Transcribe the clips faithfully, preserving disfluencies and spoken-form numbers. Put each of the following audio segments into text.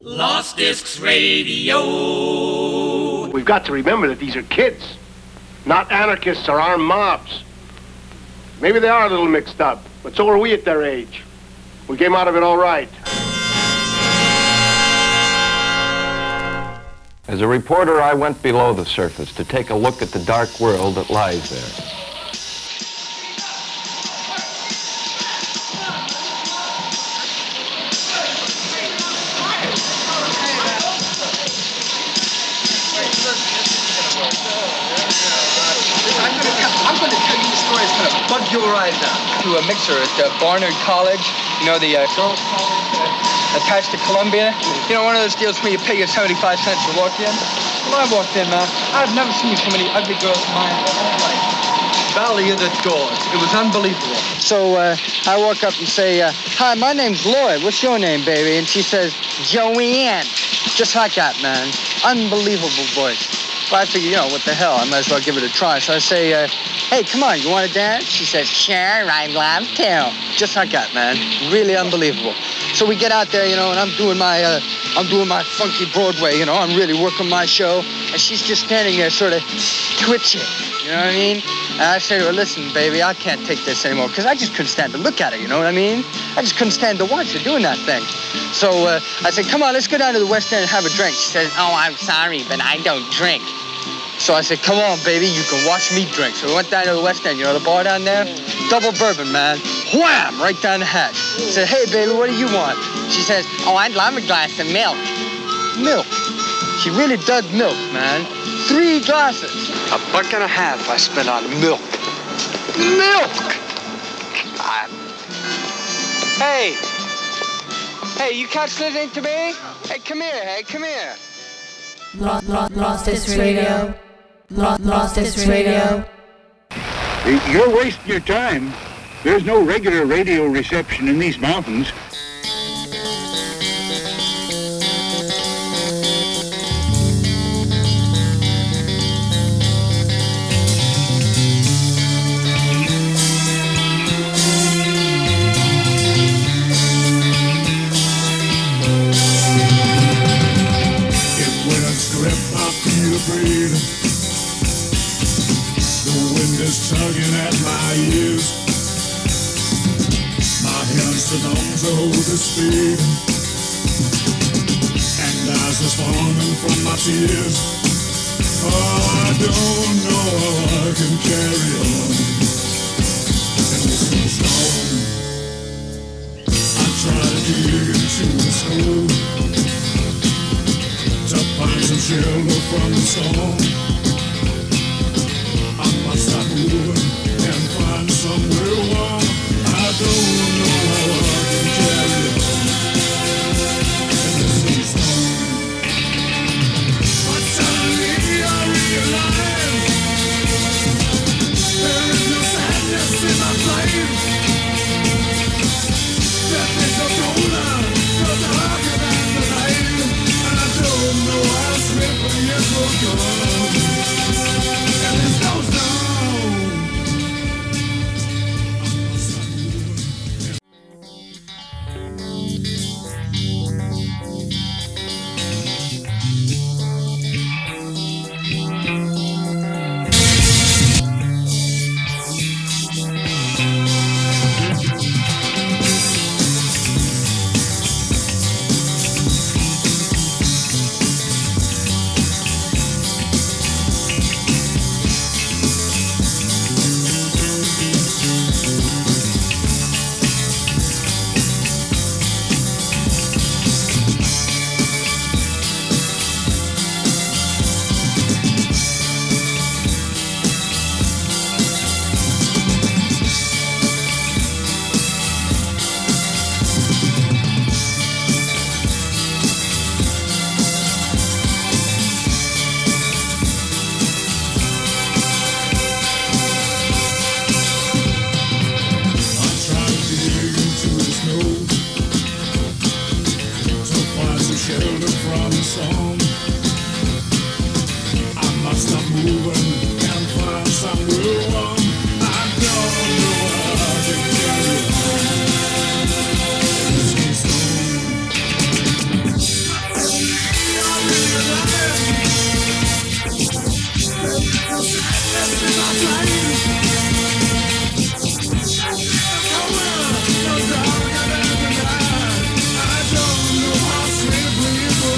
Lost Discs Radio. We've got to remember that these are kids, not anarchists or armed mobs. Maybe they are a little mixed up, but so are we at their age. We came out of it all right. As a reporter, I went below the surface to take a look at the dark world that lies there. I'm going to tell you the story that's going to bug your eyes out. To a mixer at uh, Barnard College, you know, the uh, girls' college uh, attached to Columbia. You know, one of those deals where you pay your seventy-five cents to walk in. Well, I walked in, man. I've never seen so many ugly girls in my whole life. Valley of the Doors. It was unbelievable. So uh, I walk up and say, uh, hi, my name's Lloyd. What's your name, baby? And she says, Joanne. Just like that, man. Unbelievable voice. Well, I figure, you know, what the hell? I might as well give it a try. So I say, uh, hey, come on, you want to dance? She says, sure, I'd love to. Just like that, man. Really unbelievable. So we get out there, you know, and I'm doing my, uh, I'm doing my funky Broadway, you know. I'm really working my show. And she's just standing there sort of twitching, you know what I mean? And I say to her, listen, baby, I can't take this anymore. Because I just couldn't stand to look at her, you know what I mean? I just couldn't stand to watch her doing that thing. So uh, I said, come on, let's go down to the West End and have a drink. She says, oh, I'm sorry, but I don't drink. So I said, come on, baby, you can watch me drink. So we went down to the West End, you know, the bar down there? Double bourbon, man. Wham! Right down the hatch. I said, hey, baby, what do you want? She says, oh, I'd love a glass of milk. Milk. She really dug milk, man. Three glasses. A buck and a half I spent on milk. Milk! God. Hey. Hey, you cats listening to me? Hey, come here, hey, come here. Lost, lost, lost Discs Radio. Lost, lost Discs Radio. You're wasting your time. There's no regular radio reception in these mountains. Tugging at my ears, my hands too numb to hold the speed, and eyes are falling from my tears. Oh, I don't know how I can carry on in this storm. I try to dig into the snow to find some shelter from the storm. Stop moving and find somewhere warm. I don't know how I can carry on in this storm. But suddenly I realize there is no sadness in my life. Death is so colder, so darker than the night, and I don't know how swiftly it will come. And there's no sound.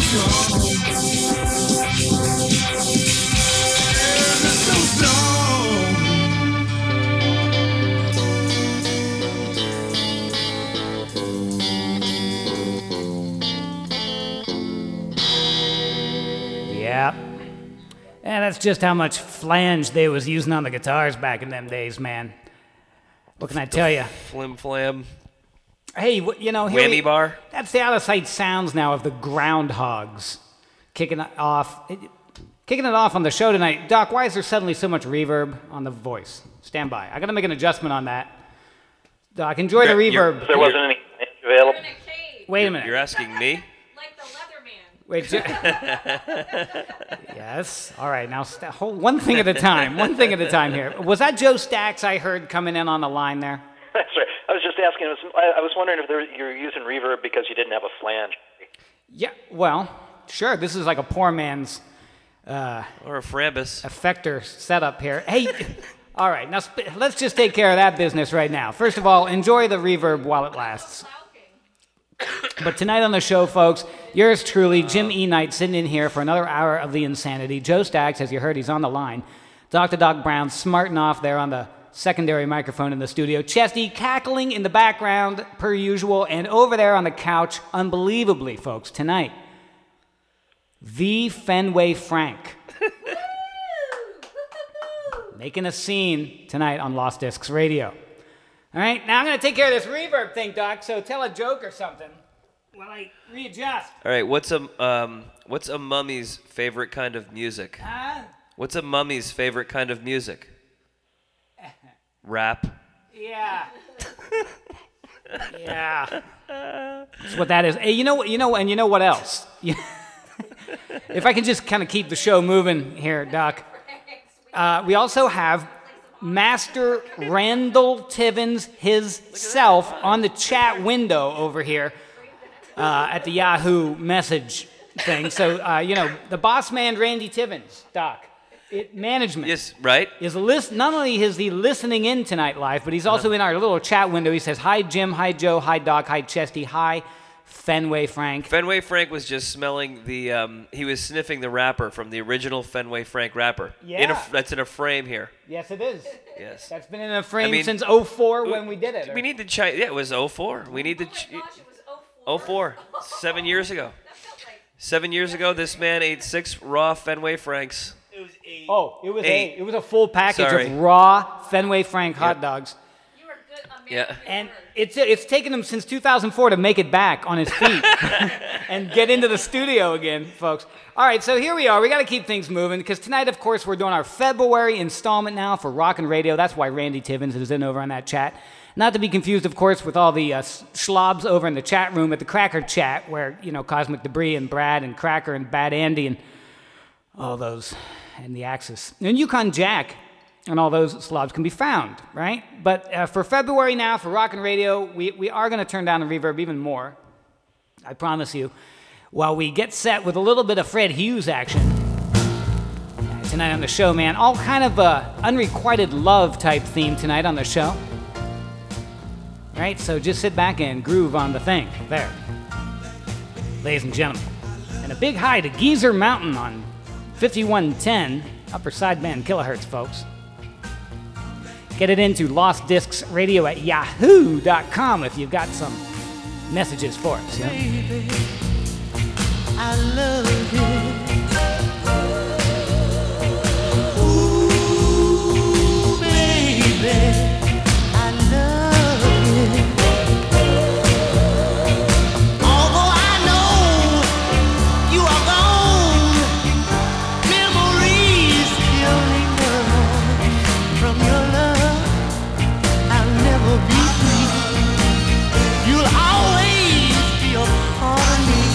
strong. And it's so strong. Yeah. And that's just how much flange they was using on the guitars back in them days, man. What can I tell you? Flim flam. Hey, wh- you know, here Whammy we- bar. That's the out-of-sight sounds now of the Groundhogs kicking it off, it, kicking it off on the show tonight. Doc, why is there suddenly so much reverb on the voice? Stand by. I got to make an adjustment on that. Doc, enjoy the reverb. There wasn't any available. Wait a minute. You're asking me? Wait. ju- yes. All right. Now, st- hold one thing at a time. One thing at a time here. Was that Joe Stacks I heard coming in on the line there? That's right. I was just asking. I was, I was wondering if there, you were using reverb because you didn't have a flange. Yeah. Well, sure. This is like a poor man's uh, or a Frambus effector setup here. Hey. All right. Now sp- let's just take care of that business right now. First of all, enjoy the reverb while it lasts. But tonight on the show, folks, yours truly, Jim E. Knight, sitting in here for another hour of the insanity. Joe Stacks, as you heard, he's on the line. Doctor Doc Brown smarting off there on the secondary microphone in the studio. Chesty cackling in the background, per usual. And over there on the couch, unbelievably, folks, tonight, the Fenway Frank. Making a scene tonight on Lost Discs Radio. All right, now I'm going to take care of this reverb thing, Doc, so tell a joke or something while I readjust. All right, what's a um, what's a mummy's favorite kind of music? Huh? What's a mummy's favorite kind of music? Rap. Yeah. Yeah. That's what that is. Hey, you know what? You know, and you know what else? If I can just kind of keep the show moving here, Doc. Uh, we also have Master Randall Tivins himself on the chat window over here uh, at the Yahoo message thing. So, uh, you know, the boss man, Randy Tivins, Doc, it, management. Yes, right. Is list, not only is he listening in tonight live, but he's also uh-huh. in our little chat window. He says, hi, Jim, hi, Joe, hi, Doc, hi, Chesty, hi, Fenway Frank. Fenway Frank was just smelling the, um, he was sniffing the wrapper from the original Fenway Frank wrapper. Yeah. In a, that's in a frame here. Yes, it is. Yes. That's been in a frame I mean, since oh four when we did it. Or? We need to check. Yeah, it was oh four. We need to. Ch- oh four. Seven years ago. Seven years ago, this man ate six raw Fenway Franks. It was eight. Oh, it was eight. eight. It was a full package Sorry. of raw Fenway Frank hot Yep. dogs. Yeah. And it's it's taken him since two thousand four to make it back on his feet and get into the studio again, folks. All right, so here we are. We got to keep things moving because tonight, of course, we're doing our February installment now for Rockin' Radio. That's why Randy Tivins is in over on that chat. Not to be confused, of course, with all the uh, schlobs over in the chat room at the Cracker Chat where, you know, Cosmic Debris and Brad and Cracker and Bad Andy and all those and the Axis. And Yukon Jack and all those slobs can be found, right? But uh, for February now, for Rockin' Radio, we, we are going to turn down the reverb even more. I promise you. While we get set with a little bit of Fred Hughes action uh, tonight on the show, man. All kind of uh, unrequited love type theme tonight on the show. Right? So just sit back and groove on the thing. There. Ladies and gentlemen. And a big hi to Geezer Mountain on fifty-one ten upper sideband kilohertz, folks. Get it into Lost Discs Radio at yahoo dot com if you've got some messages for us. You know? Baby, I love you. Ooh, baby, I love you. Although I know you are gone, memories still linger from your love. I'll never be free. You'll always be a part of me.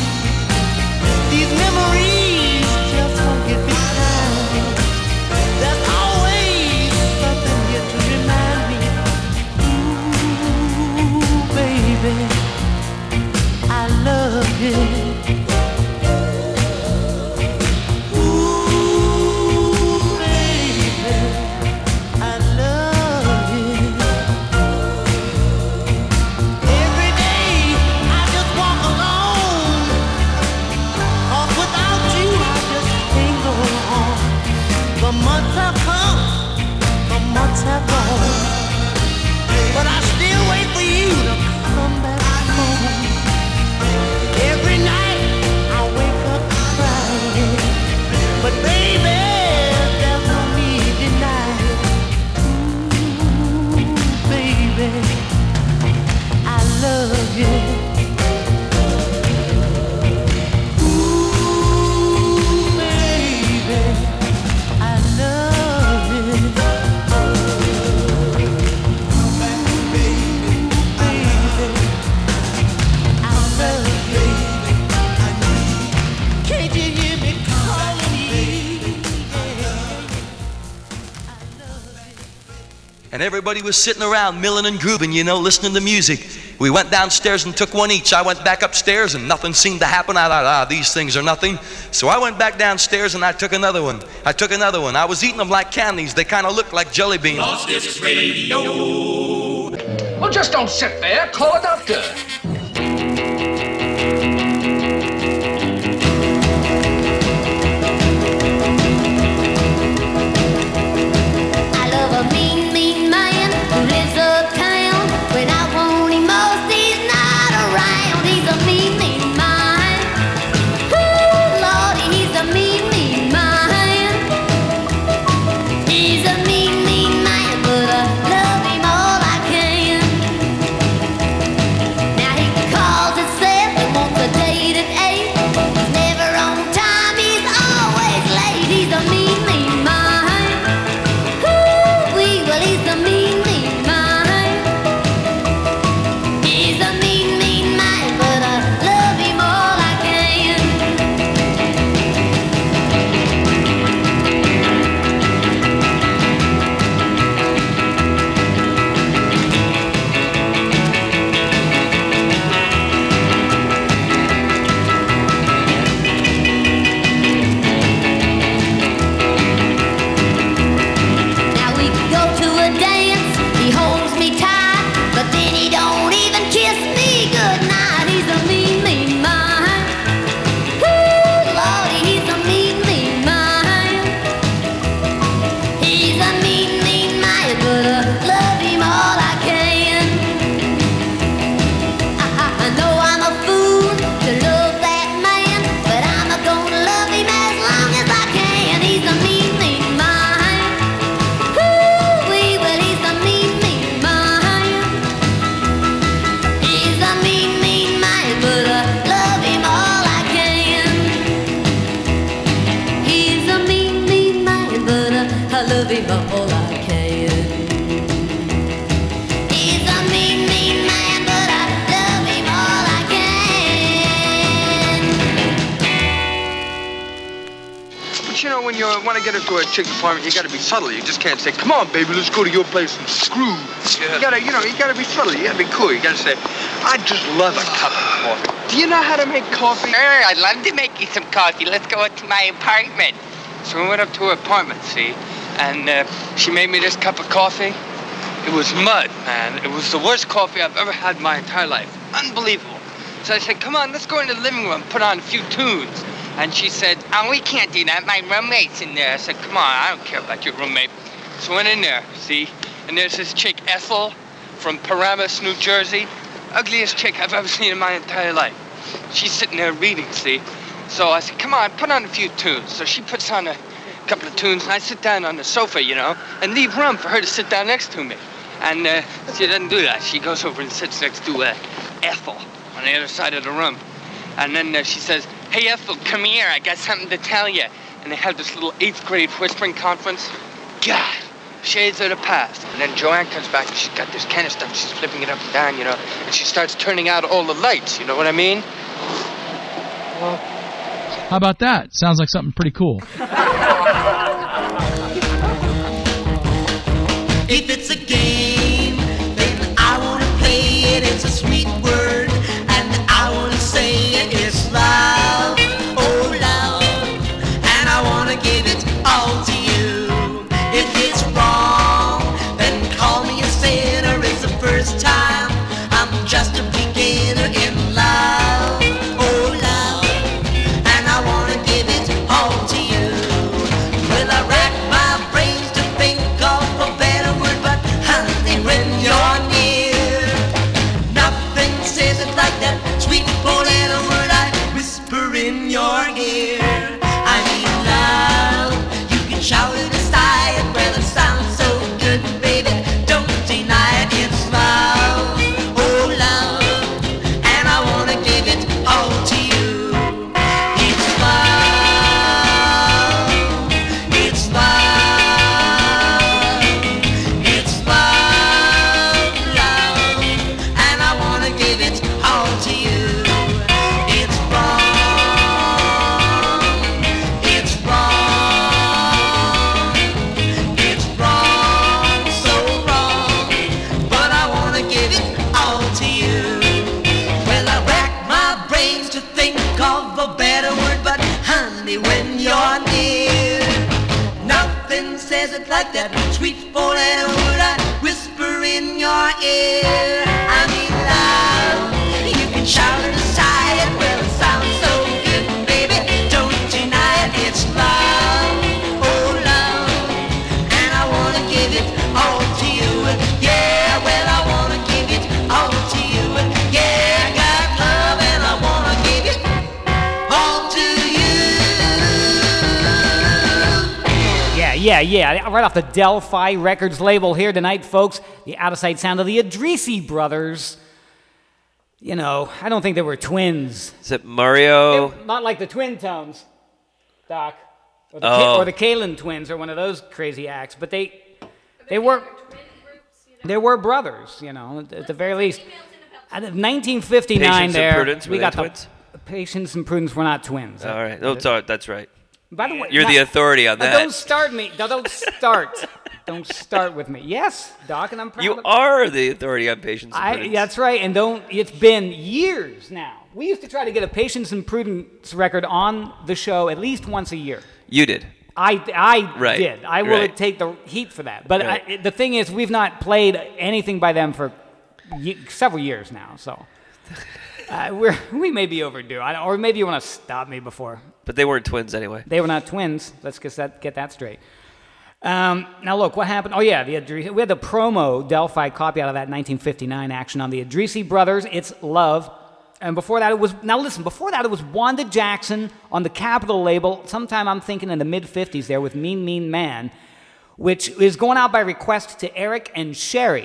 and everybody was sitting around milling and grooving, you know, listening to music. We went downstairs and took one each. I went back upstairs and nothing seemed to happen. I thought, ah, these things are nothing. So I went back downstairs and I took another one. I took another one. I was eating them like candies. They kind of looked like jelly beans. Lost Discs Radio. Well, just don't sit there. Call a doctor. When you want to get into a chick apartment, you got to be subtle. You just can't say, "Come on, baby, let's go to your place and screw." Yeah. You gotta, you know, you gotta be subtle. You gotta be cool. You gotta say, "I just love a cup of coffee." Do you know how to make coffee? Sure, I'd love to make you some coffee. Let's go to my apartment. So we went up to her apartment, see, and uh, she made me this cup of coffee. It was mud, man. It was the worst coffee I've ever had in my entire life. Unbelievable. So I said, "Come on, let's go into the living room, put on a few tunes." And she said, "Oh, we can't do that. My roommate's in there." I said, "Come on, I don't care about your roommate." So I went in there, see? And there's this chick, Ethel, from Paramus, New Jersey. Ugliest chick I've ever seen in my entire life. She's sitting there reading, see? So I said, "Come on, put on a few tunes." So she puts on a couple of tunes, and I sit down on the sofa, you know, and leave room for her to sit down next to me. And uh, she doesn't do that. She goes over and sits next to uh, Ethel on the other side of the room. And then uh, she says, "Hey, Ethel, come here. I got something to tell you." And they have this little eighth grade whispering conference. God, shades of the past. And then Joanne comes back and she's got this canister and she's flipping it up and down, you know, and she starts turning out all the lights, you know what I mean? Well, how about that? Sounds like something pretty cool. If it's a game, then I want to play it. It's a sweet word, and I want to say it. It's love, oh love, and I want to give it all to you. If it's wrong, then call me a sinner. It's the first time I'm just a beginner in love, oh love, and I want to give it all to you. Will I rack my brains to think of a better word, but honey, when you're near, nothing says it like that sweet four-letter word I whisper in your ear. I need love. You can shout it and sigh it, well it sounds so good, baby. Don't deny it. It's love, oh love, and I wanna give it all to you. It's love, it's love, it's love, love, and I wanna give it all to you. It's wrong, a better word, but honey, when you're near, nothing says it like that sweet four-letter word I whisper in your ear. I mean love, you can shout it aside, it well, it sounds so good, baby, don't deny it, it's love, oh love, and I wanna give it all to you, yeah, well I wanna give it all to you, yeah, I got love and I wanna give it all to you. Yeah, yeah, yeah. Right off the Delphi Records label here tonight, folks. The out-of-sight sound of the Idrisi brothers. You know, I don't think they were twins. Is it Mario? They- not like the Twin Tones, Doc. Or the, Oh. Ka- or the Kalin twins or one of those crazy acts. But they they were they were brothers, you know, at the very least. At nineteen fifty-nine Patience and there, Prudence, were we they got twins? the Patience and Prudence were not twins. All right. Oh, sorry, that's right. By the way, You're the now- authority on now that. Don't start me. No, don't start. Don't start with me. Yes, Doc, and I'm proud You of are the authority on Patience and I, Prudence. that's right, and don't. It's been years now. We used to try to get a Patience and Prudence record on the show at least once a year. You did. I, I Right, did. I will right. take the heat for that. But Right. I, the thing is, we've not played anything by them for ye- several years now. So uh, we're we may be overdue. I, or maybe you want to stop me before. But they weren't twins anyway. They were not twins. Let's get that, get that straight. Um, now, look, what happened? Oh, yeah, the Idrisi, we had the promo Delphi copy out of that nineteen fifty-nine action on the Idrisi Brothers, It's Love. And before that, it was, now listen, before that, it was Wanda Jackson on the Capitol label, sometime I'm thinking in the mid fifties there with Mean Mean Man, which is going out by request to Eric and Sherry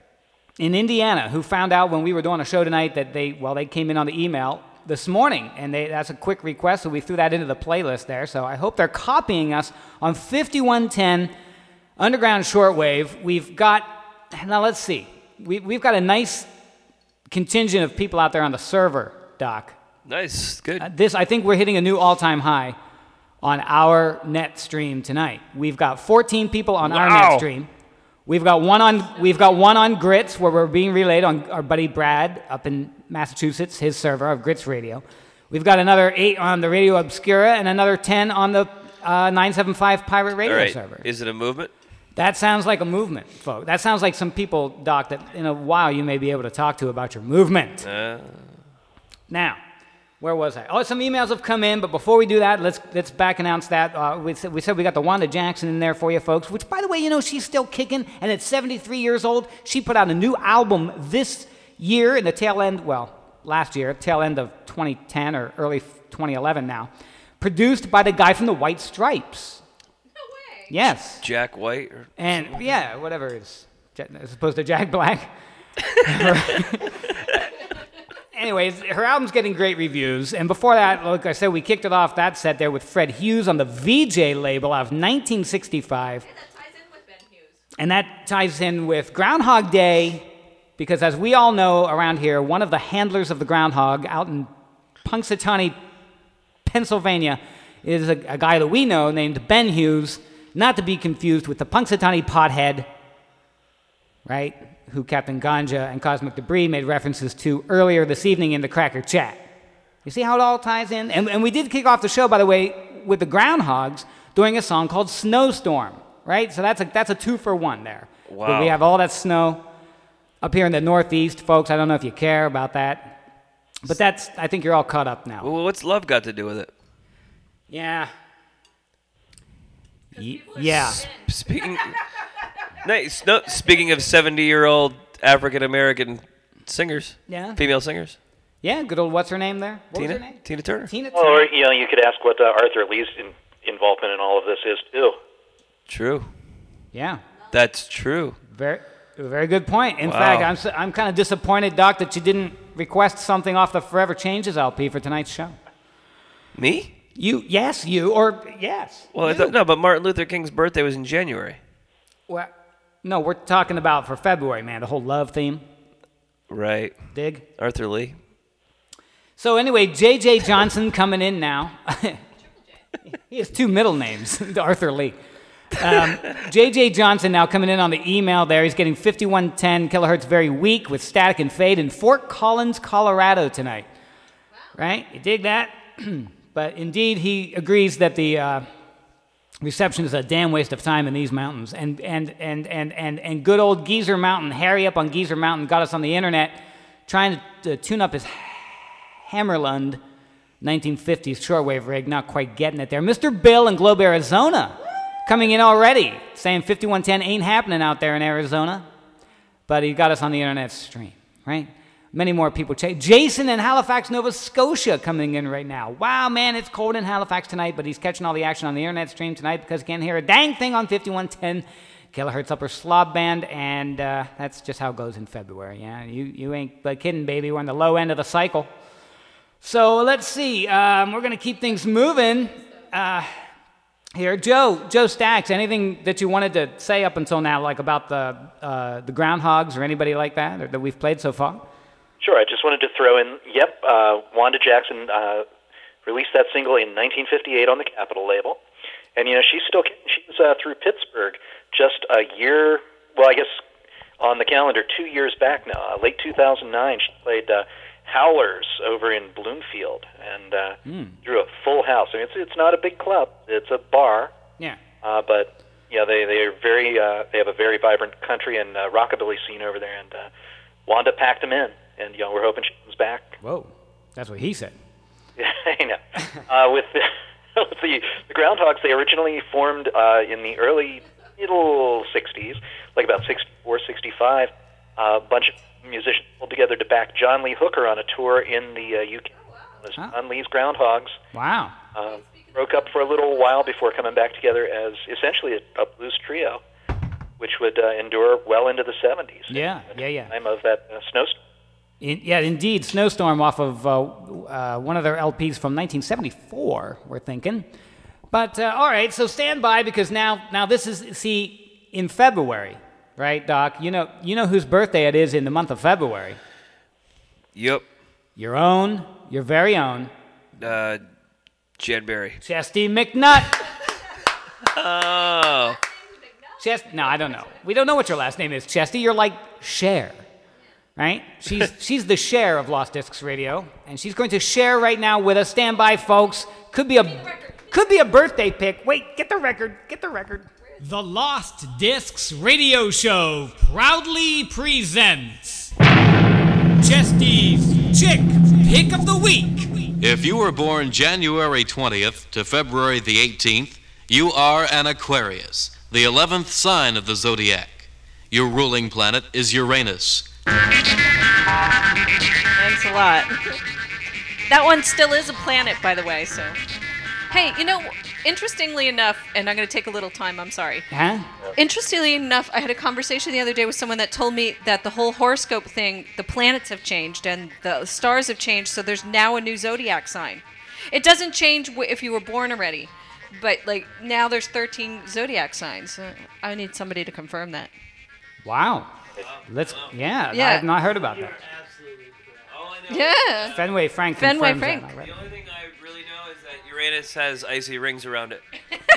in Indiana, who found out when we were doing a show tonight that they, well, they came in on the email this morning, and they, that's a quick request, so we threw that into the playlist there. So I hope they're copying us on fifty-one ten Underground Shortwave. We've got, now let's see, we, we've got a nice contingent of people out there on the server, Doc. Nice, good. Uh, this, I think we're hitting a new all-time high on our net stream tonight. We've got fourteen people on our Wow. net stream. We've got one on we've got one on Grits, where we're being relayed on our buddy Brad up in Massachusetts, his server of Grits Radio. We've got another eight on the Radio Obscura and another ten on the uh, nine seven five Pirate Radio All right. server. Is it a movement? That sounds like a movement, folks. That sounds like some people, Doc, that in a while you may be able to talk to about your movement. Uh, Now, where was I? Oh, some emails have come in, but before we do that, let's let's back announce that. Uh, we, said, we said we got the Wanda Jackson in there for you, folks, which, by the way, you know, she's still kicking, and at seventy-three years old, she put out a new album this year in the tail end, well, last year, tail end of twenty ten or early twenty eleven now, produced by the guy from the White Stripes. No way. Yes. Jack White? Or And, yeah, whatever it is, as opposed to Jack Black. Anyways, her album's getting great reviews. And before that, like I said, we kicked it off that set there with Fred Hughes on the V J label out of nineteen sixty-five. And that ties in with Groundhog Day, because as we all know around here, one of the handlers of the groundhog out in Punxsutawney, Pennsylvania, is a, a guy that we know named Ben Hughes, not to be confused with the Punxsutawney pothead, right? Who Captain Ganja and Cosmic Debris made references to earlier this evening in the Cracker Chat. You see how it all ties in? And, and we did kick off the show, by the way, with the Groundhogs doing a song called Snowstorm, right? So that's a, that's a two for one there. Wow. But we have all that snow up here in the Northeast, folks. I don't know if you care about that. But that's, I think you're all caught up now. Well, what's love got to do with it? Yeah. Y- yeah. Speaking, nice. No, speaking of seventy-year-old African American singers, Yeah. female singers, Yeah, good old, what's her name there? What Tina, was her name? Tina Turner. Tina Well, Turner. or, you know, you could ask what uh, Arthur Lee's in, involvement in all of this is, too. True. Yeah. That's true. Very, very good point. In Wow. fact, I'm, s- I'm kind of disappointed, Doc, that you didn't request something off the Forever Changes L P for tonight's show. Me? You, yes, you, or yes. Well, I you. thought no, but Martin Luther King's birthday was in January. Well, no, we're talking about for February, man, the whole love theme. Right. Dig? Arthur Lee. So anyway, J J Johnson coming in now. He has two middle names, Arthur Lee. Um, J J Johnson now coming in on the email there. He's getting fifty-one ten kilohertz very weak with static and fade in Fort Collins, Colorado tonight. Right? You dig that? but indeed, he agrees that the uh, reception is a damn waste of time in these mountains. And, and, and, and, and, and good old Geezer Mountain, Harry up on Geezer Mountain, got us on the internet trying to, to tune up his Hammerlund nineteen fifties shortwave rig, not quite getting it there. Mister Bill in Globe, Arizona, coming in already, saying fifty-one ten ain't happening out there in Arizona. But he got us on the internet stream, right? Many more people. Ch- Jason in Halifax, Nova Scotia, coming in right now. Wow, man, it's cold in Halifax tonight, but he's catching all the action on the internet stream tonight because he can't hear a dang thing on fifty-one ten kilohertz upper slob band, and uh, that's just how it goes in February. Yeah, you you ain't but kidding, baby. We're on the low end of the cycle. So let's see. Um, we're gonna keep things moving uh, here. Joe, Joe Stacks. Anything that you wanted to say up until now, like about the uh, the Groundhogs or anybody like that, or that we've played so far? Sure. I just wanted to throw in. Yep, uh, Wanda Jackson uh, released that single in nineteen fifty-eight on the Capitol label, and you know she's still she's uh, through Pittsburgh just a year. Well, I guess on the calendar, two years back now. Uh, late two thousand nine, she played uh, Howlers over in Bloomfield and uh, mm. drew a full house. I mean, it's it's not a big club; it's a bar. Yeah. Uh, but yeah, they they are very uh, they have a very vibrant country and uh, rockabilly scene over there, and uh, Wanda packed them in, and you know we're hoping she comes back. Whoa, that's what he said. Yeah, I know. uh, with the, with the the Groundhogs, they originally formed uh, in the early middle sixties, like about sixty-four, sixty-five. A uh, bunch of musicians pulled together to back John Lee Hooker on a tour in the uh, U K. It was Huh. John Lee's Groundhogs. Wow. Uh, broke up for a little while before coming back together as essentially a, a blues trio, which would uh, endure well into the seventies. Yeah, yeah, yeah. Time of that uh, snowstorm. In, yeah, indeed, Snowstorm off of uh, uh, one of their L Ps from nineteen seventy-four, we're thinking. But, uh, all right, so stand by because now, now this is, see, in February, right, Doc? You know, you know whose birthday it is in the month of February. Yep. Your own, your very own. Uh, Jan Berry. Chesty McNutt. Oh. Chest, no, I don't know. We don't know what your last name is, Chesty. You're like Cher, right? She's she's the Cher of Lost Discs Radio, and she's going to share right now with us. Stand by, folks. Could be a could be a birthday pick. Wait, get the record. Get the record. The Lost Discs Radio Show proudly presents Chesty's Chick Pick of the Week. If you were born January twentieth to February the eighteenth, you are an Aquarius, the eleventh sign of the zodiac. Your ruling planet is Uranus. Thanks a lot. That one still is a planet, by the way, so. Hey, you know, interestingly enough, and I'm going to take a little time, I'm sorry. Huh? Interestingly enough, I had a conversation the other day with someone that told me that the whole horoscope thing, the planets have changed and the stars have changed, so there's now a new zodiac sign. It doesn't change w- if you were born already, but like now there's thirteen zodiac signs. Uh, I need somebody to confirm that. Wow. Let's. Yeah, Yeah. I have not heard about that. Yeah. Fenway Frank. Fenway confirms Frank. that already. The only thing I really know is that Uranus has icy rings around it.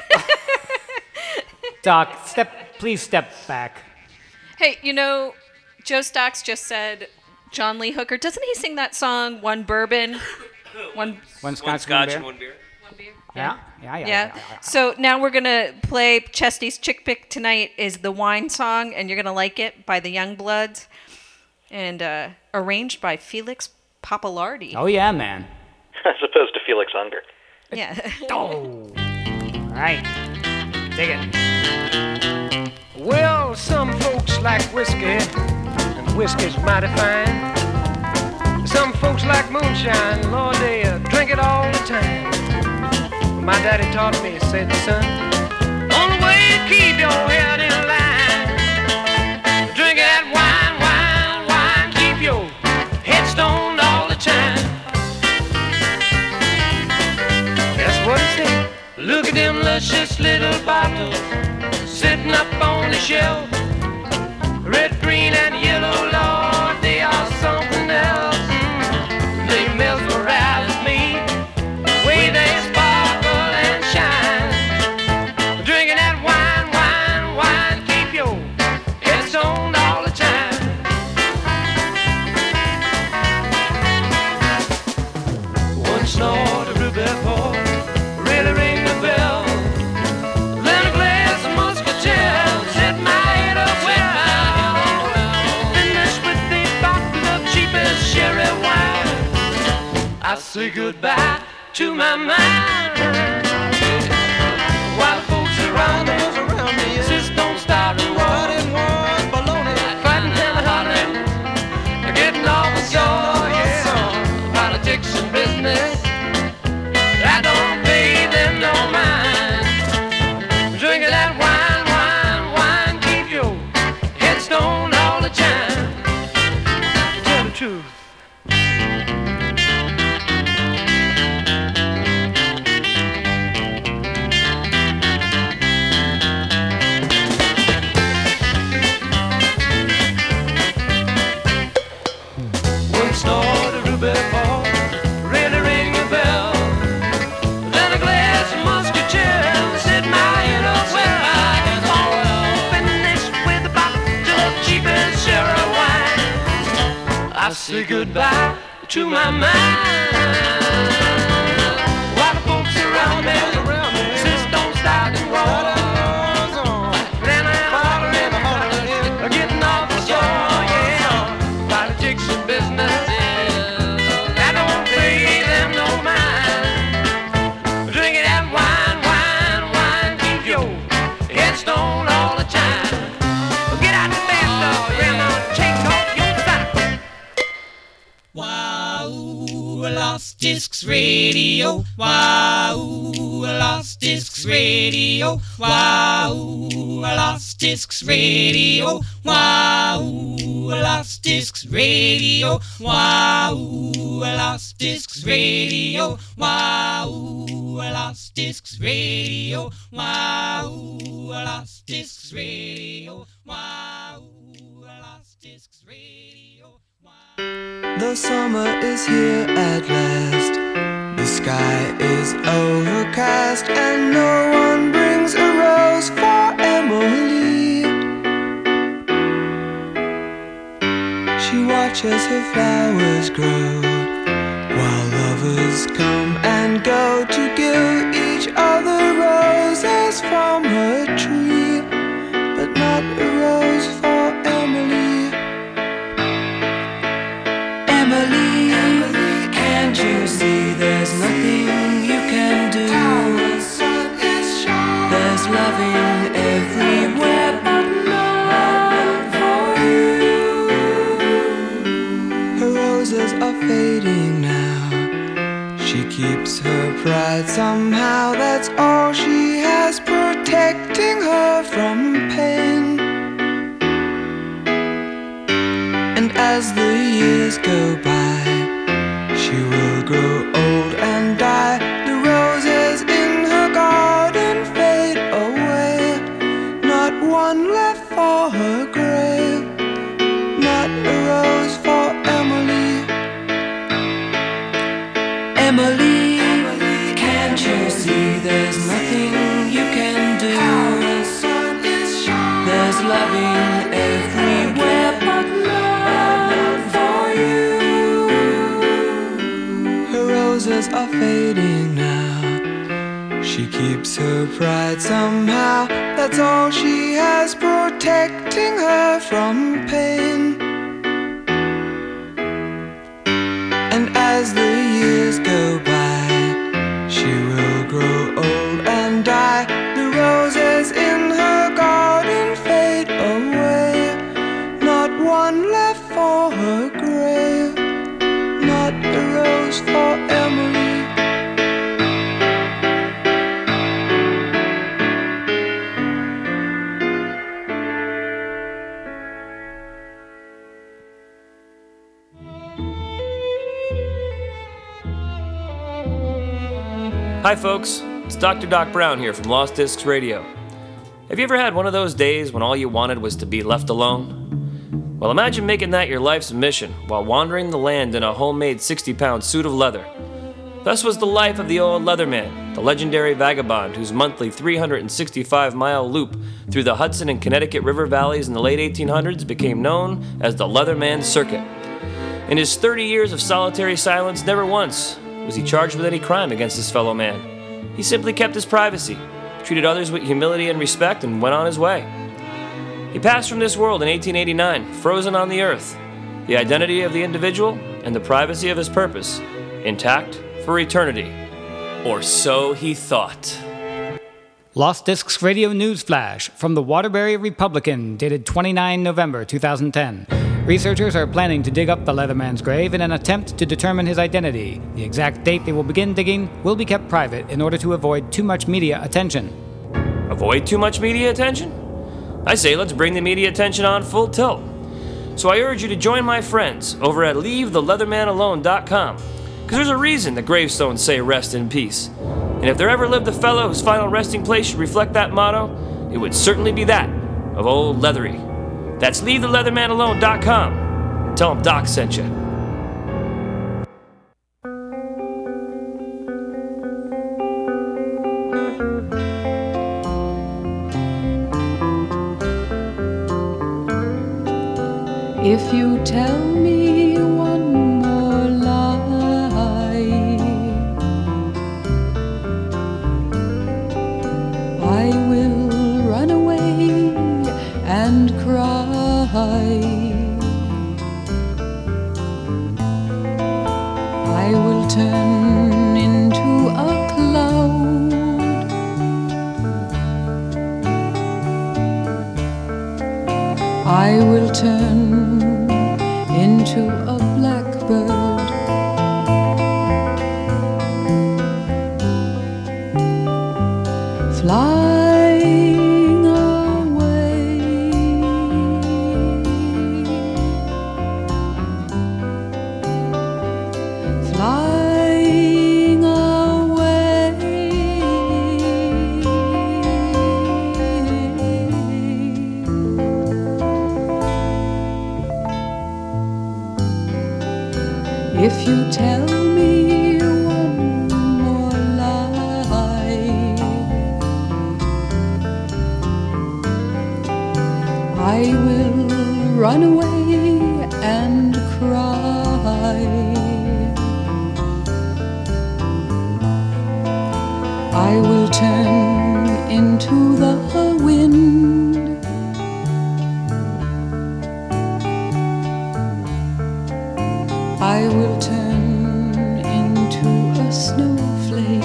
Doc, step. Please step back. Hey, you know, Joe Stocks just said John Lee Hooker. Doesn't he sing that song, One Bourbon? One, One Scotch, One scotch beer? and one beer. Yeah, yeah, yeah. Yeah. yeah, yeah. So now we're going to play Chesty's Chick Pick tonight is the wine song, and you're going to like it, by the Youngbloods, and uh, arranged by Felix Papalardi. Oh yeah, man. As opposed to Felix Unger. Yeah. Oh. All right. Dig it. Well, some folks like whiskey, and whiskey's mighty fine. Some folks like moonshine, Lord, they uh, drink it all the time. My daddy taught me, said, son, only way to keep your head in line, drink that wine, wine, wine, keep your head stoned all the time. That's what he said. Look at them luscious little bottles sitting up on the shelf. Red, green, and yellow, Lord, they are something else. Mm, they mesmerize me, the way they sparkle and shine. Drinking that wine, wine, wine, keep your head stoned all the time. One snort of ruby to my mind. While the folks around me insist on starting war, fighting and hollering, they're getting all the sore, yeah. Politics and business, I don't pay them no mind. Drinking that wine, wine, wine, keep your headstone all the time. Tell the truth. I say goodbye to my mind. While the folks around me insist on starting war, then I'm hollering, getting off the shore, yeah. Politics and business, I don't pay them no mind. Drinking that wine, wine, wine, keep your headstone all the time. Get out the bathtub, grandma, take off your socks. Wow, Lost Discs Radio. Wow, Lost Discs Radio. Wow, Lost Discs Radio. Wow, Lost Discs Radio. Wow, Lost Discs Radio. Wow, Lost Discs Radio. Wow, Lost Discs Radio. Wow, Lost Discs Radio. The summer is here at last. The sky is overcast, and no one brings a rose for Emily. She watches her flowers grow, while lovers come and go to give each other roses from her tree, but not a rose for Emily. Emily, Emily, can't you see there's nothing you can do? There's loving everywhere but love for you. Her roses are fading now. She keeps her pride somehow. That's all she has, protecting her from pain. And as the years go by, she will grow old and die. The roses in her garden fade away. Not one left for her grave. Not a rose for Emily. Emily, Emily, can't you see there's nothing you can do? There's loving everywhere but love for you. Her roses are fading now. She keeps her pride somehow. That's all she has, protecting her from pain. And as the years go by, she will grow old and die. The roses in her garden fade away. Not one left for her grave. Not a rose for Emily. Hi folks, it's Doctor Doc Brown here from Lost Discs Radio. Have you ever had one of those days when all you wanted was to be left alone? Well, imagine making that your life's mission while wandering the land in a homemade sixty pound suit of leather. Thus was the life of the old Leatherman, the legendary vagabond whose monthly three hundred sixty-five mile loop through the Hudson and Connecticut river valleys in the late eighteen hundreds became known as the Leatherman Circuit. In his thirty years of solitary silence, never once was he charged with any crime against his fellow man. He simply kept his privacy, treated others with humility and respect, and went on his way. He passed from this world in eighteen eighty-nine, frozen on the earth, the identity of the individual and the privacy of his purpose, intact for eternity Or so he thought. Lost Discs Radio News Flash from the Waterbury Republican, dated the twenty-ninth of November two thousand ten. Researchers are planning to dig up the Leatherman's grave in an attempt to determine his identity. The exact date they will begin digging will be kept private in order to avoid too much media attention. Avoid too much media attention? I say let's bring the media attention on full tilt. So I urge you to join my friends over at leave the leatherman alone dot com, because there's a reason the gravestones say rest in peace. And if there ever lived a fellow whose final resting place should reflect that motto, it would certainly be that of old Leathery. That's leave the leatherman alone dot com. Tell him Doc sent you. If you tell me one more lie, I will run away and cry. I will turn into a cloud. I will turn into a blackbird. Flying away. Flying away. If you tell me one more lie, I will run away and cry. I will turn into the wind. I will turn into a snowflake.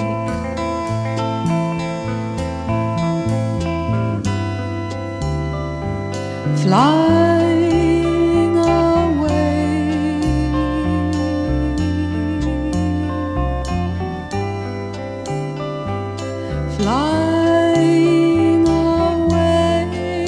Flying away. Flying away.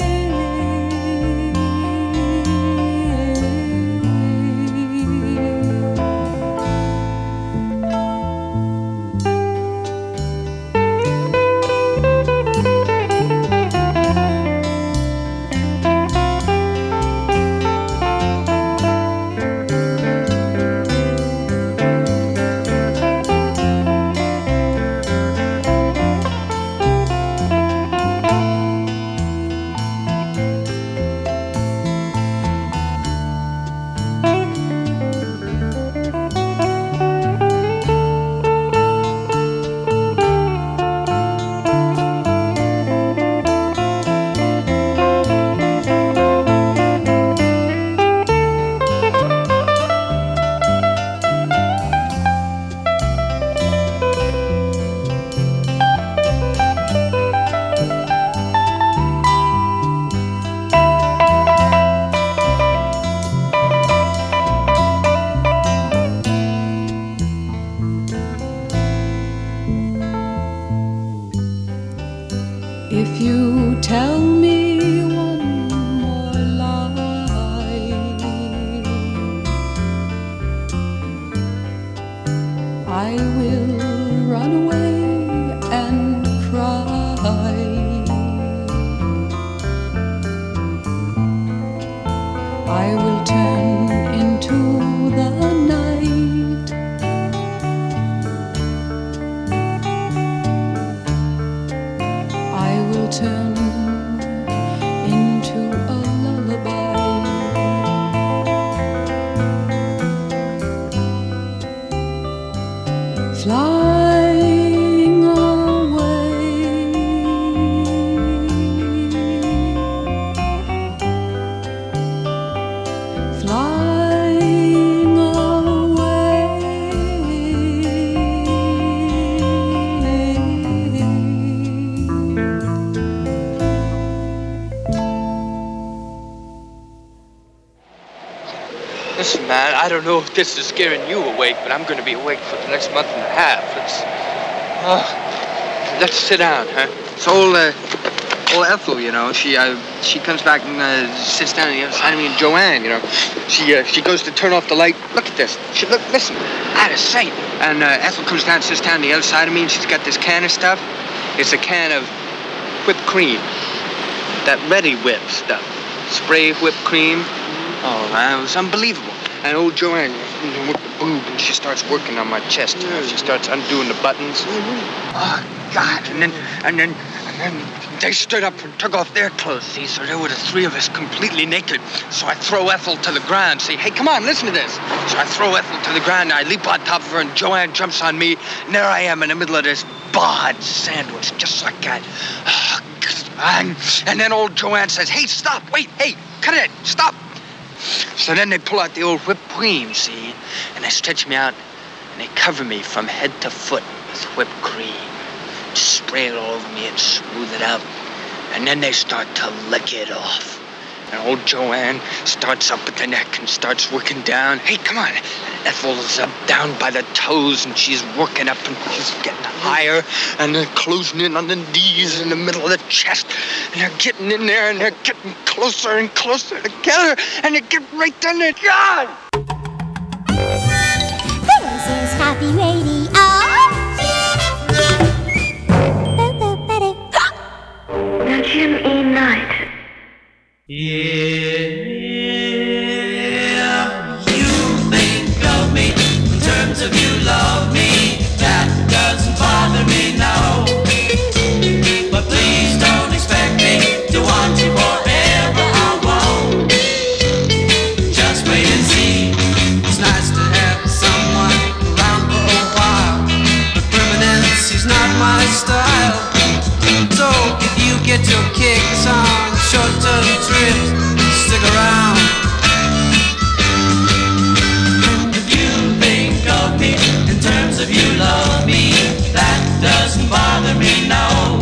If you tell me one more lie, I will run away and cry. I will turn into the night. I will turn into a lullaby. Flying away. Flying away. man. I don't know if this is scaring you awake, but I'm going to be awake for the next month and a half. Let's, uh, let's sit down, huh? So old, uh, old Ethel, you know, she uh, she comes back and uh, sits down on the other side of me and Joanne, you know. She uh, she goes to turn off the light. Look at this. She look, listen, out of sight. And uh, Ethel comes down, sits down on the other side of me, and she's got this can of stuff. It's a can of whipped cream. That Ready Whip stuff. Spray whipped cream. Oh, man, it was unbelievable. And old Joanne, you know, with the boob, and she starts working on my chest. You know, she starts undoing the buttons. Oh, God. And then, and then, and then they stood up and took off their clothes, see? So there were the three of us completely naked. So I throw Ethel to the ground, see? Hey, come on, listen to this. So I throw Ethel to the ground, and I leap on top of her, and Joanne jumps on me. And there I am in the middle of this bod sandwich, just like that. And, and then old Joanne says, hey, stop, wait, hey, cut it, stop. So then they pull out the old whipped cream, see? And they stretch me out, and they cover me from head to foot with whipped cream. Just spray it all over me and smooth it out. And then they start to lick it off. And old Joanne starts up at the neck and starts working down. Hey, come on. Ethel's up down by the toes, and she's working up, and she's getting higher, and they're closing in on the knees in the middle of the chest. And they're getting in there, and they're getting closer and closer together, and they get right down there. God! This is Happy Radio. The Jim E. Knight. Yeah, you think of me in terms of you love me. That doesn't bother me, no. But please don't expect me to want you forever. I won't. Just wait and see. It's nice to have someone around for a while, but permanence is not my style. So if you get your kicks on short-term trips, stick around. And if you think of me in terms of you love me, that doesn't bother me, no.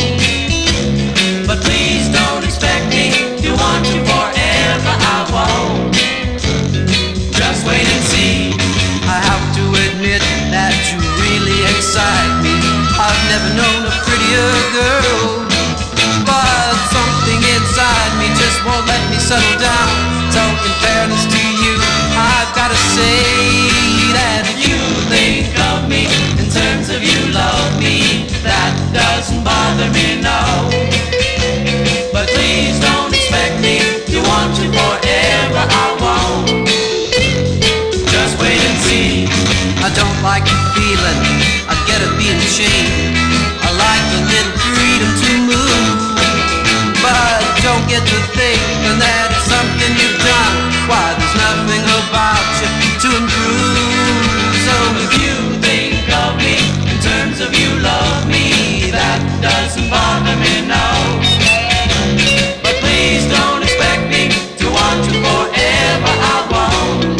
But please don't expect me to want you forever. I won't. Just wait and see. I have to admit that you really excite me. I've never known a prettier girl, but something inside me just won't let me settle down. So in fairness to you, I've gotta say that if you think of me in terms of you love me, that doesn't bother me, no. But please don't expect me to want you forever. I won't. Just wait and see. I don't like the feeling I get of being chained. I like a little freedom to move, but don't get to thinking that it's something you've done. Why, there's nothing about you to improve. So if you think of me in terms of you love me, that doesn't bother me, no. But please don't expect me to want you forever. I won't.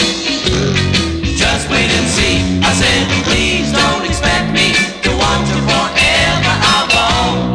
Just wait and see. I said please don't expect me to want you forever. I won't.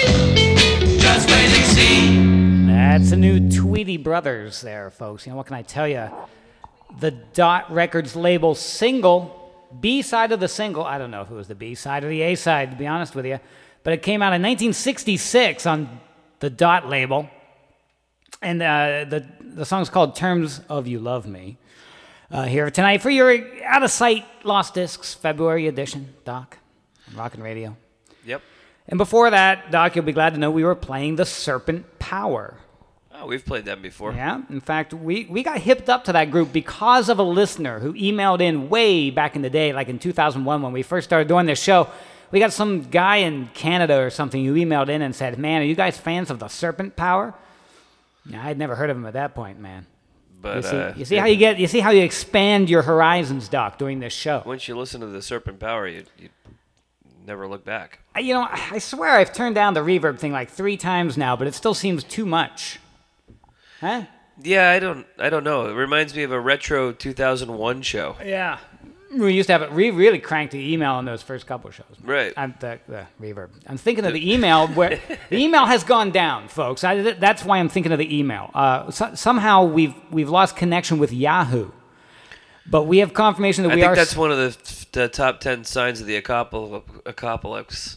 Just wait and see. That's the new Tweety Brothers there, folks. You know, what can I tell you? The Dot Records label single, B-side of the single, I don't know if it was the B-side or the A-side, to be honest with you, but it came out in nineteen sixty-six on the Dot label, and uh, the, the song's called Terms of You Love Me. Uh, here tonight for your out-of-sight Lost Discs February edition, Doc, on Rockin' Radio. Yep. And before that, Doc, you'll be glad to know we were playing The Serpent Power. Oh, we've played that before. Yeah. In fact, we, we got hipped up to that group because of a listener who emailed in way back in the day, like in two thousand one when we first started doing this show. We got some guy in Canada or something who emailed in and said, man, are you guys fans of The Serpent Power? Yeah, I'd never heard of him at that point, man. But you see, uh, you see how you get, you see how you expand your horizons, Doc, doing this show. Once you listen to The Serpent Power, you you never look back. I, you know, I swear I've turned down the reverb thing like three times now, but it still seems too much. Huh? Yeah, I don't I don't know. It reminds me of a retro two thousand one show. Yeah. We used to have it. We really cranked the email on those first couple of shows. Right. I'm the, the reverb. I'm thinking of the email where the email has gone down, folks. I, that's why I'm thinking of the email. Uh, so, somehow we've we've lost connection with Yahoo. But we have confirmation that I we think are. that's one of the, the top ten signs of the acopol- apocalypse.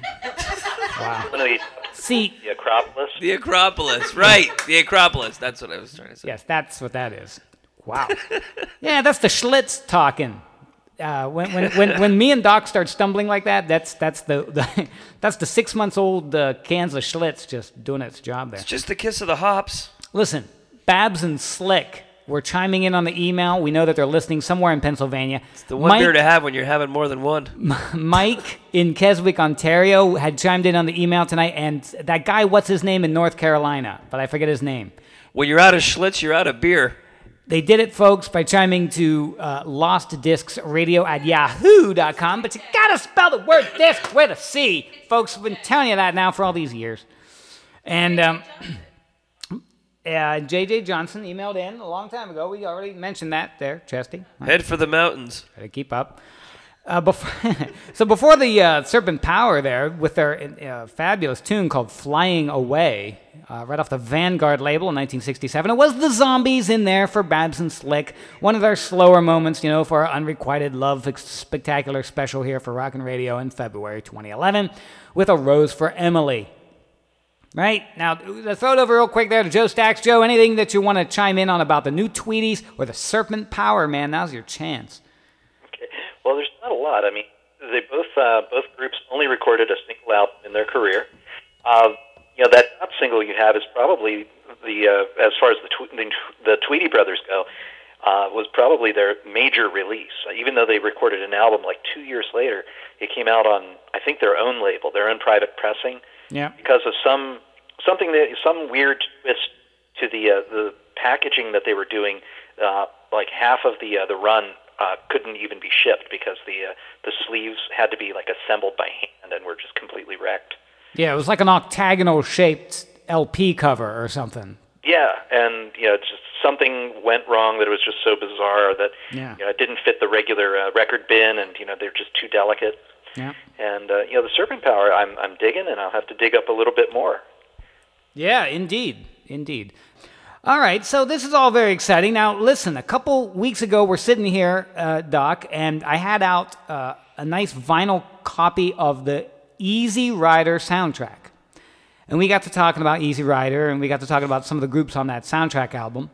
Wow. One of the, See, the Acropolis. The Acropolis, right? The Acropolis. That's what I was trying to say. Yes, that's what that is. Wow. Yeah, that's the Schlitz talking. Uh, when, when, when, when me and Doc start stumbling like that, that's that's the, the that's the six months old uh, Kansas Schlitz just doing its job there. It's just the kiss of the hops. Listen, Babs and Slick were chiming in on the email. We know that they're listening somewhere in Pennsylvania. It's the one Mike, beer to have when you're having more than one. Mike in Keswick, Ontario, had chimed in on the email tonight, and that guy, what's his name in North Carolina? But I forget his name. When you're out of Schlitz, you're out of beer. They did it, folks, by chiming to uh, Lost Discs Radio at yahoo dot com. But you gotta spell the word disc with a C. Folks, I've been telling you that now for all these years. And um, uh, J J Johnson emailed in a long time ago. We already mentioned that there, Chesty. Head for the mountains. Gotta keep up. Uh, before, so before the uh, Serpent Power there, with their uh, fabulous tune called Flying Away, uh, right off the Vanguard label in nineteen sixty-seven, it was the Zombies in there for Babs and Slick, one of their slower moments, you know, for our Unrequited Love Spectacular special here for Rockin' Radio in February twenty eleven, with A Rose for Emily. Right? Now, let's throw it over real quick there to Joe Stacks. Joe, anything that you want to chime in on about the new Tweeties or the Serpent Power, man? Now's your chance. Well, there's not a lot. I mean, they both uh, both groups only recorded a single album in their career. Uh, you know, that top single you have is probably the uh, as far as the tw- the, the Tweety Brothers go, uh, was probably their major release. Uh, even though they recorded an album like two years later, it came out on I think their own label, their own private pressing. Yeah. Because of some something that some weird twist to the uh, the packaging that they were doing, uh, like half of the uh, the run. Uh, couldn't even be shipped because the uh, the sleeves had to be like assembled by hand and were just completely wrecked. Yeah, it was like an octagonal shaped L P cover or something. Yeah, and you know, just something went wrong that it was just so bizarre that Yeah. you know, it didn't fit the regular uh, record bin, and you know they're just too delicate. Yeah. And uh, you know, the Serpent Power, I'm I'm digging, and I'll have to dig up a little bit more. Yeah, indeed, indeed. All right, so this is all very exciting. Now, listen, a couple weeks ago, we're sitting here, uh, Doc, and I had out uh, a nice vinyl copy of the Easy Rider soundtrack. And we got to talking about Easy Rider, and we got to talking about some of the groups on that soundtrack album,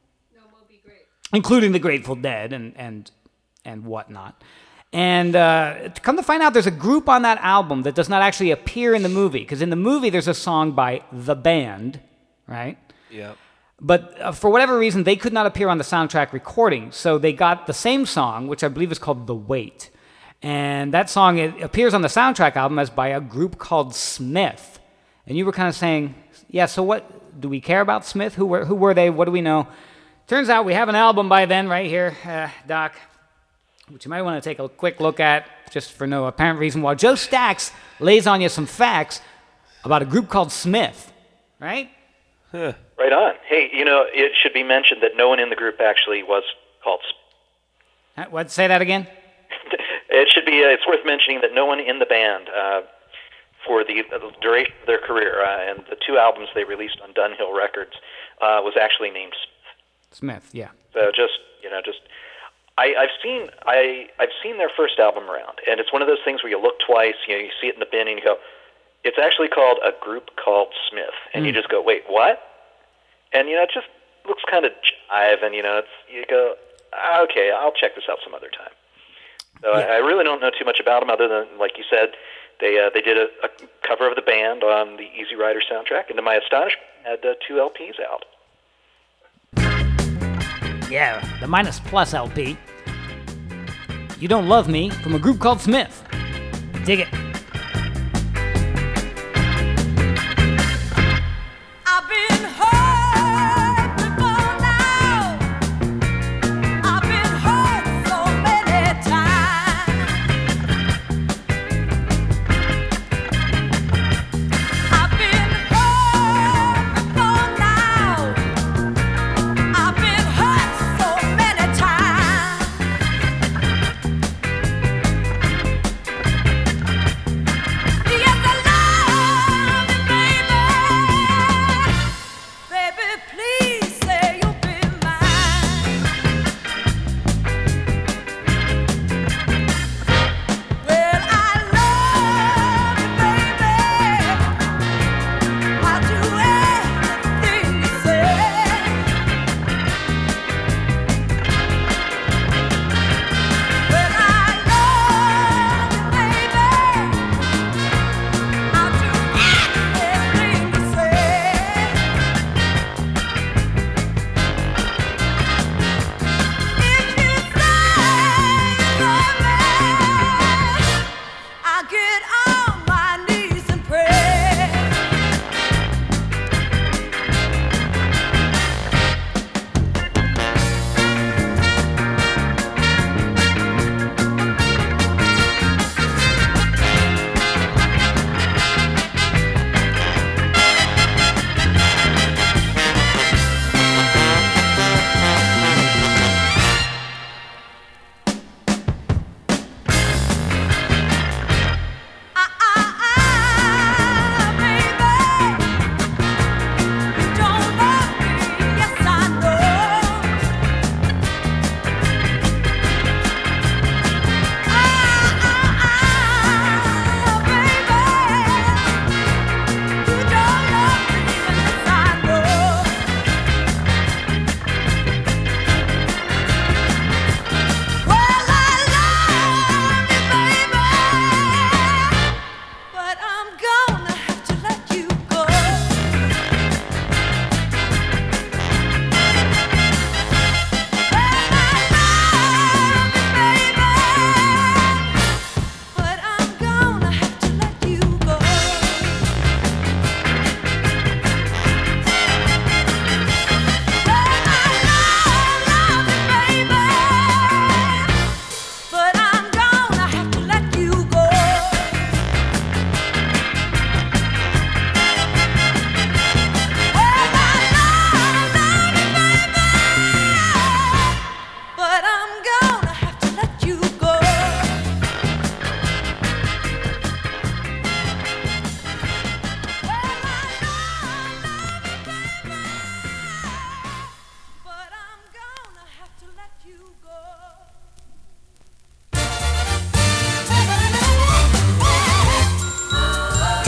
including the Grateful Dead and and and whatnot. And uh, to come to find out, there's a group on that album that does not actually appear in the movie, because in the movie, there's a song by The Band, right? Yeah. But uh, for whatever reason, they could not appear on the soundtrack recording, so they got the same song, which I believe is called The Wait. And that song it appears on the soundtrack album as by a group called Smith. And you were kind of saying, yeah, so what, do we care about Smith? Who were, who were they? What do we know? Turns out we have an album by then right here, uh, Doc, which you might want to take a quick look at, just for no apparent reason, while Joe Stacks lays on you some facts about a group called Smith, right? Huh. Right on. Hey, you know, it should be mentioned that no one in the group actually was called Smith. What? Say that again? It should be. Uh, it's worth mentioning that no one in the band, uh, for the, the duration of their career, uh, and the two albums they released on Dunhill Records, uh, was actually named Smith. Smith, yeah. So just you know, just I, I've seen I I've seen their first album around, and it's one of those things where you look twice. You know, you see it in the bin, and you go, it's actually called A Group Called Smith, and Mm. you just go, wait, what? And you know, it just looks kind of jive, and you know, it's you go, ah, okay, I'll check this out some other time. So Yeah. I, I really don't know too much about them, other than, like you said, they uh, they did a, a cover of the band on the Easy Rider soundtrack, and to my astonishment, had uh, two L Ps out. Yeah, the Minus Plus L P. You Don't Love Me, from a group called Smith. Dig it. I've been hurt before now. I've been hurt so many times. I've been hurt before now. I've been hurt so many times.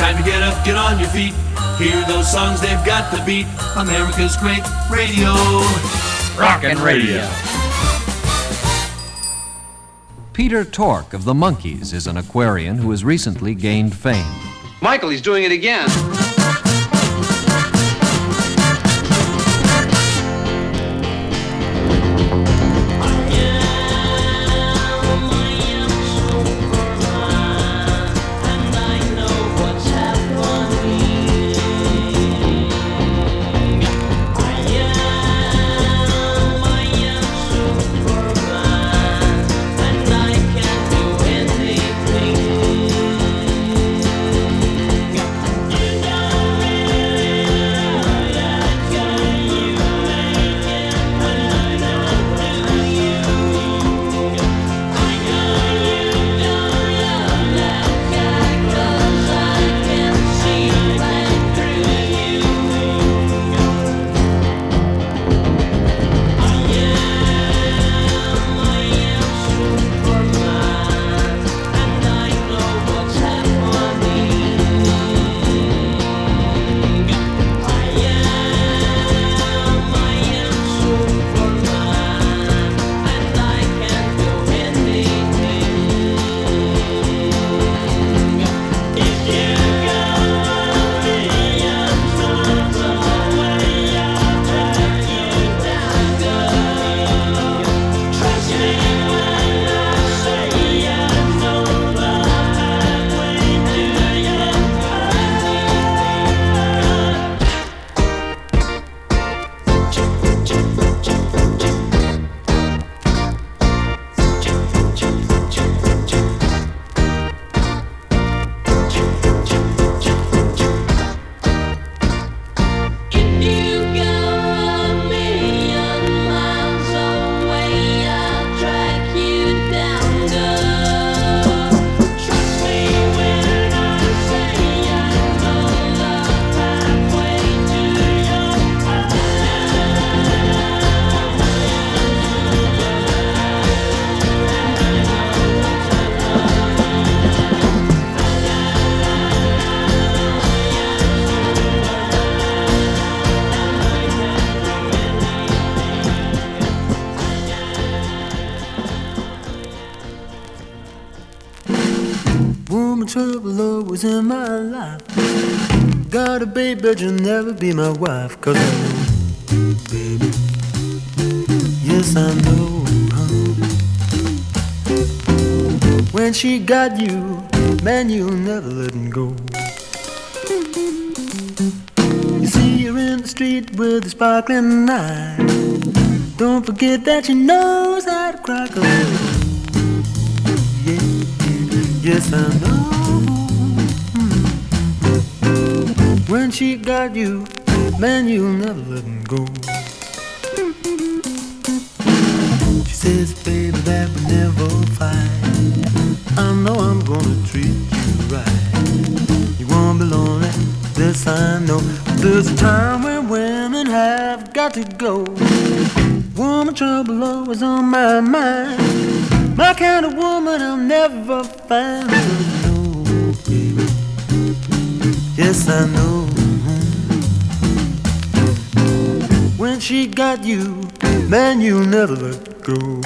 Time to get up, get on your feet. Hear those songs, they've got the beat. America's great radio. Rockin' Radio. Peter Tork of the Monkees is an aquarian who has recently gained fame. Michael, he's doing it again. Trouble always in my life. Got a baby, but you'll never be my wife. Cause I know, baby, yes I know, huh? When she got you, man, you'll never let him go. You see her in the street with a sparkling eye. Don't forget that she knows how to crack a whip. Yeah, yes I know. When she got you, man, you'll never let him go. She says, baby, that we never fight. I know I'm gonna treat you right. You won't be lonely, this I know. There's a time when women have got to go. Woman trouble always on my mind. My kind of woman I'll never find. No, baby, yes I know. When she got you, man, you'll never let go.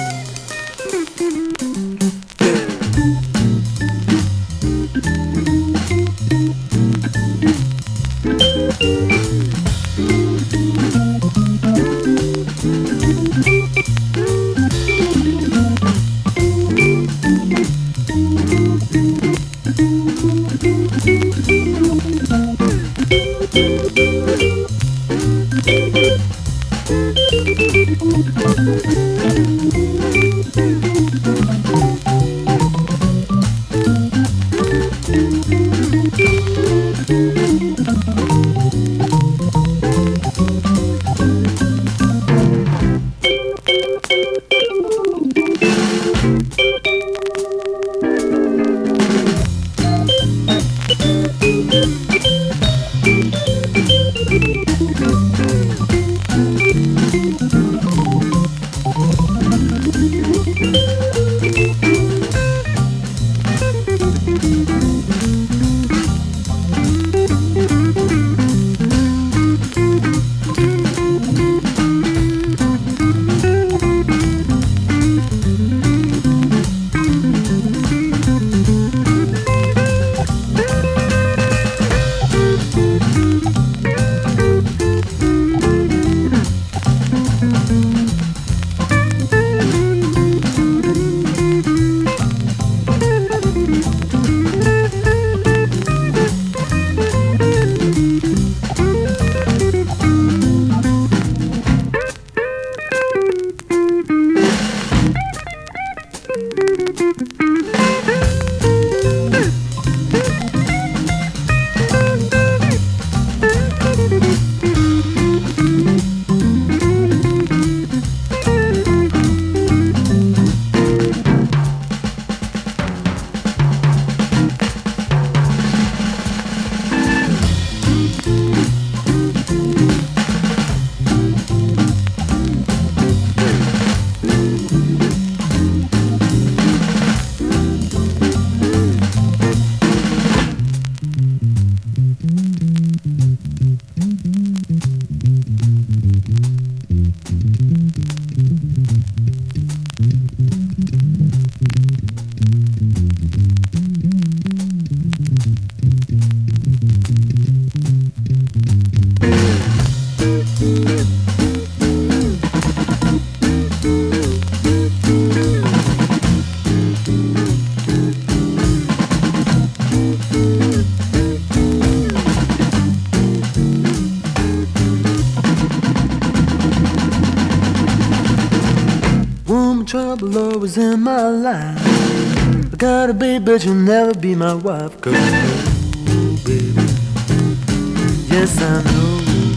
trouble always in my life. I got a baby, but you'll never be my wife. Cause oh, baby, yes I know.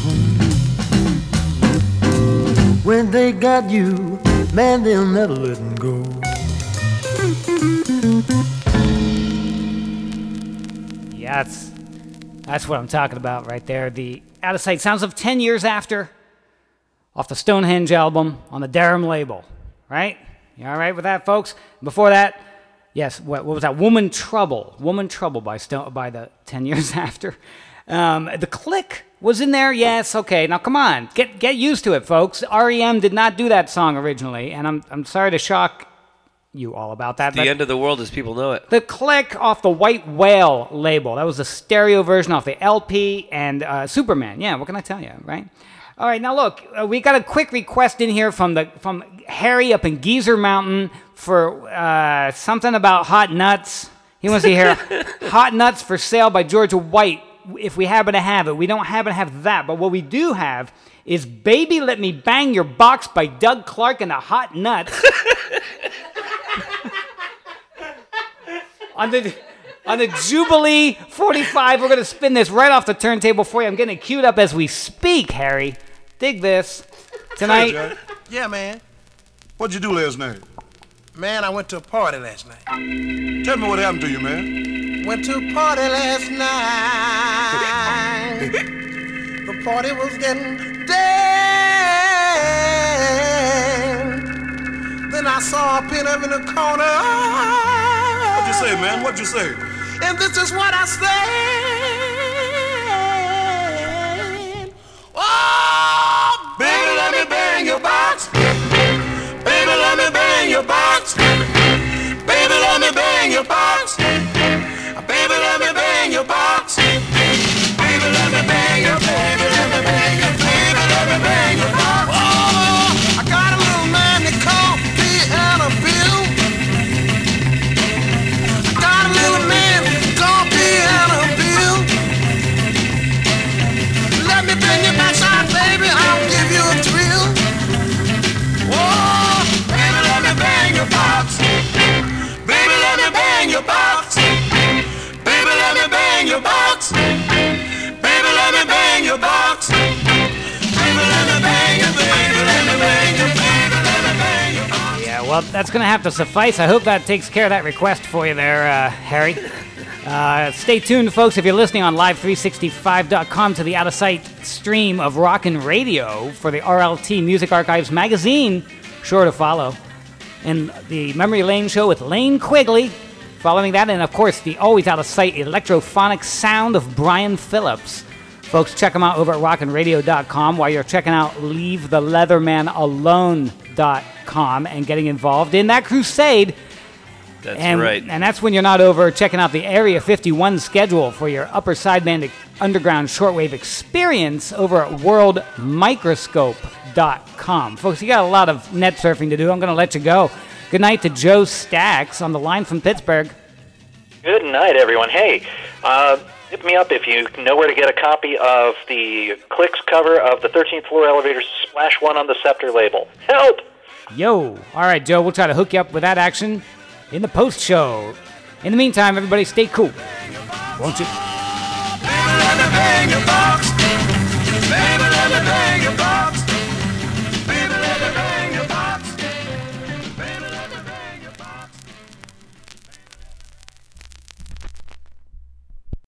When they got you, man, they'll never let them go. Yeah, that's, that's what I'm talking about right there. The Out of Sight sounds of ten years after, off the Stonehenge album on the Durham label, right? You all right with that, folks? Before that, yes, what, what was that? Woman Trouble. Woman Trouble by, Stone, by the ten years after. Um, the Click was in there, yes, okay. Now, come on, get get used to it, folks. R E M did not do that song originally, and I'm I'm sorry to shock you all about that. The end of the world as people know it. The Click off the White Whale label. That was the stereo version off the L P, and uh, Superman. Yeah, what can I tell you, right? All right, now look, uh, we got a quick request in here from the from Harry up in Geezer Mountain for uh, something about hot nuts. He wants to hear Hot Nuts for Sale by Georgia White. If we happen to have it. We don't happen to have that, but what we do have is Baby Let Me Bang Your Box by Doug Clark and the Hot Nuts. on the on the Jubilee forty-five, we're going to spin this right off the turntable for you. I'm getting it queued up as we speak, Harry. Dig this. Tonight. Hey, Jack. Yeah, man. What'd you do last night? Man, I went to a party last night. Tell me what happened to you, man. Went to a party last night. The party was getting dead. Then I saw a pin up in the corner. What'd you say, man? What'd you say? And this is what I said. Oh, baby, let me bang your box. Baby, let me bang your box. Baby, let me bang your box. Baby, let me bang your box. Baby, let me bang your, baby, let me bang your, baby, let me bang your box. Oh, I got a little man that called Piano Bill. I got a little man called Piano Bill. Let me bang your backside, baby, I'll give you a thrill. Oh, baby, let me bang your box. Baby, let me bang your box. Baby, let me bang your box. Baby, let me bang your box. Baby, let me bang your, baby, let me bang your, baby, let me bang your box. Yeah, well, that's going to have to suffice. I hope that takes care of that request for you there, uh, Harry. Uh, stay tuned, folks, if you're listening on live three sixty-five dot com to the Out of Sight stream of Rockin' Radio for the R L T Music Archives magazine. Sure to follow. And the Memory Lane show with Lane Quigley. Following that, and of course, the always out-of-sight electrophonic sound of Brian Phillips. Folks, check them out over at rockin radio dot com while you're checking out leave the leatherman alone dot com and getting involved in that crusade. That's and, right. And that's when you're not over checking out the Area fifty-one schedule for your upper sideband underground shortwave experience over at world microscope dot com. Folks, you got a lot of net surfing to do. I'm going to let you go. Good night to Joe Stacks on the line from Pittsburgh. Good night, everyone. Hey, uh, hit me up if you know where to get a copy of the Clicks cover of the thirteenth Floor Elevator's Splash One on the Scepter label. Help! Yo. All right, Joe, we'll try to hook you up with that action in the post show. In the meantime, everybody stay cool. Won't you?